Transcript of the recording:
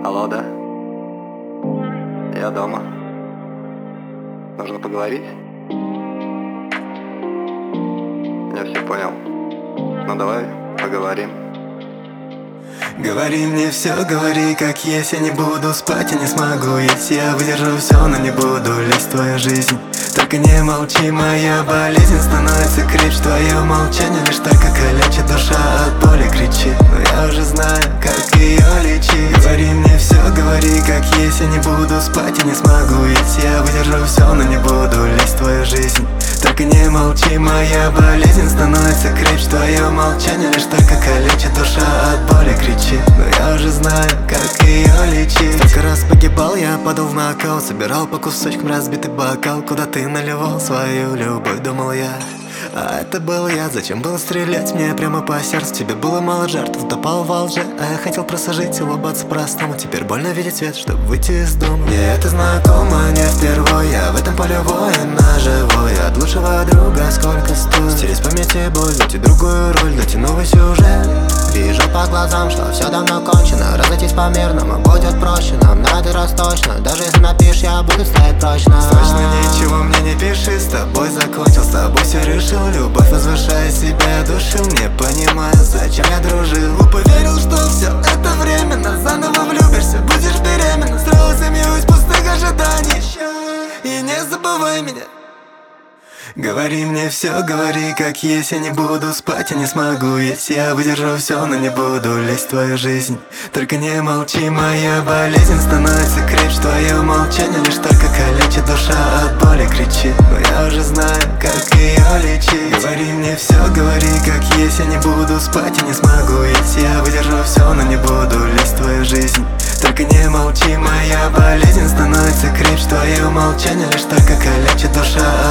Алло, да? Я дома. Нужно поговорить? Я все понял. Ну давай поговорим. Говори мне все, говори как есть. Я не буду спать, я не смогу есть. Я выдержу все, но не буду лезть в твою жизнь. Только не молчи, моя болезнь становится крепче. Твое молчание лишь только калечит, душа от боли кричит. Но я уже знаю, как ее лечить. Говори мне все, говори как есть. Я не буду спать, я не смогу есть. Я выдержу все, но не буду лезть в твою жизнь. Только не молчи, моя болезнь становится крепче. Твое молчание лишь только калечит, душа от боли кричит. Но я уже знаю, как ее лечить. Столько раз погибал, я падал в нокаут. Собирал по кусочкам разбитый бокал. Куда ты наливал свою любовь, думал я. А это был я, зачем было стрелять мне прямо по сердцу? Тебе было мало жертв, утопал во лже. А я хотел просто жить и улыбаться простому. Теперь больно видеть свет, чтобы выйти из дома. Мне это знакомо не впервой. Я в этом поле воина живой. От лучшего друга сколько стоит стереть в памяти боль, найти другую роль, найти новый сюжет. Вижу по глазам, что все давно кончено. Разойтись по мирному будет проще. Нам на этот раз точно. Даже если напишешь, я буду стоять прочно. Точно ничего мне не пиши. С тобой закончил, с тобой все решил. Любовь, возвышая себя, душил. Не понимаю, зачем я дружил. Глупо верил, что все это временно. Заново влюбишься, будешь беременна. Строил семью из пустых ожиданий. И не забывай меня. Говори мне все, говори как есть. Я не буду спать, я не смогу есть. Я выдержу все, но не буду лезть в твою жизнь. Только не молчи, моя болезнь становится крепче. Твое молчание лишь только калечит, душа от боли кричит. Но я уже знаю, как ее лечить. Говори мне все, говори как есть. Я не буду спать, я не смогу есть. Я выдержу все, но не буду лезть в твою жизнь. Только не молчи, моя болезнь становится крепче. Твое молчание лишь только калечит, душа